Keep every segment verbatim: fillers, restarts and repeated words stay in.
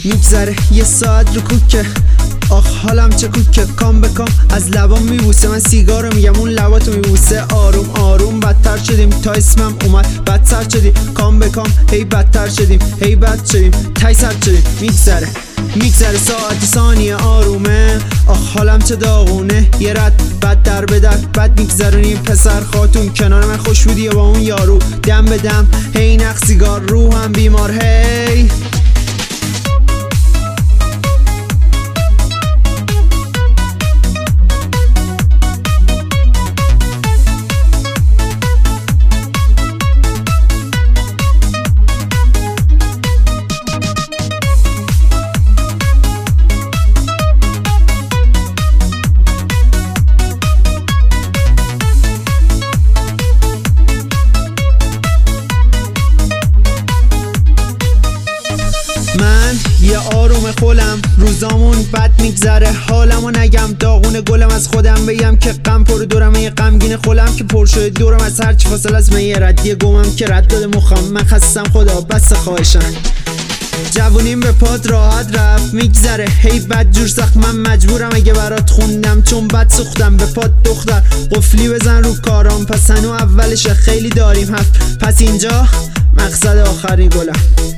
میگذره یه ساعت رو کوکه، آخ حالم چه کوکه. کام به کام از لبام میبوسه، من سیگارو میگم اون لباتو میبوسه. آروم آروم بدتر شدیم تا اسمم اومد بدتر شدیم. کام به کام هی بدتر شدیم، هی بد شدیم، تای سر شدیم. میگذره میگذره ساعت ثانیه آرومه، آخ حالم چه داغونه. یه رد بد در به در بد میگذرونیم پسر خاتون. کنار من خوش بودی با اون یارو، دم به دم هی نخ سیگار روحم بیمار هی. من یه آروم خولم، روزامون بد میگذره. حالمو نگم داغون گلم، از خودم بگم که غم پر دورم. یه غمگین خولم که پر شده دورم، از هر چی فاصله از من یه ردیه گمم که رد داده مخم. من خستم خدا بس خواهشم، جوونیم به پاد راحت رفت. میگذره هی بد جور سخت، من مجبورم اگه برات خوندم چون بد سوختم. به پاد دختر قفلی بزن رو کارام، پس هنو اولشه خیلی داریم هفت. پس اینجا مقصد آخرین گلم.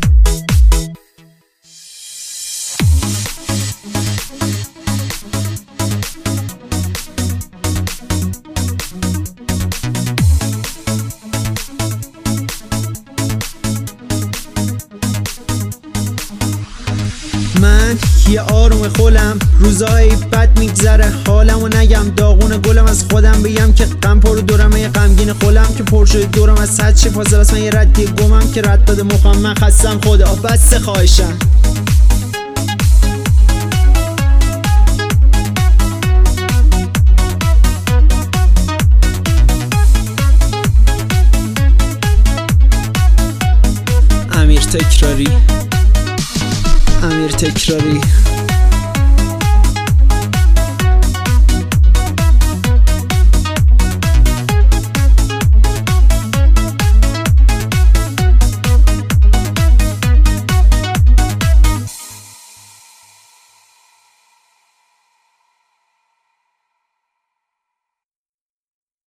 من یه آروم خولم، روزایی بد میگذره. حالمو نگم داغون گلم، از خودم بگم که غم پر دورم. یه غمگین خولم که پر شده دورم، از هر چی فاصله است من یه ردیه گمم که رد داده مخم. من خستم خدا بس خواهشم. امیر تکراری، امیر تکراری.